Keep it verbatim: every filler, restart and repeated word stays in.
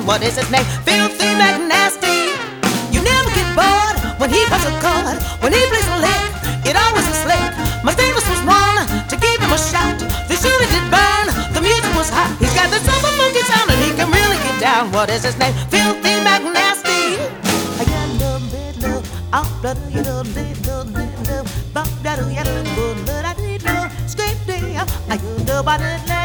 What is his name? Filthy McNasty. You never get bored when he puts a chord. When he plays a lick, it always is slick. My Davis was wrong to give him a shout. The shooter did burn, the music was hot. He's got this super funky sound and he can really get down. What is his name? Filthy McNasty. I got a little bit of all blood, you know, little bit of bump, that you know, but I did know, scrape day. I know about it.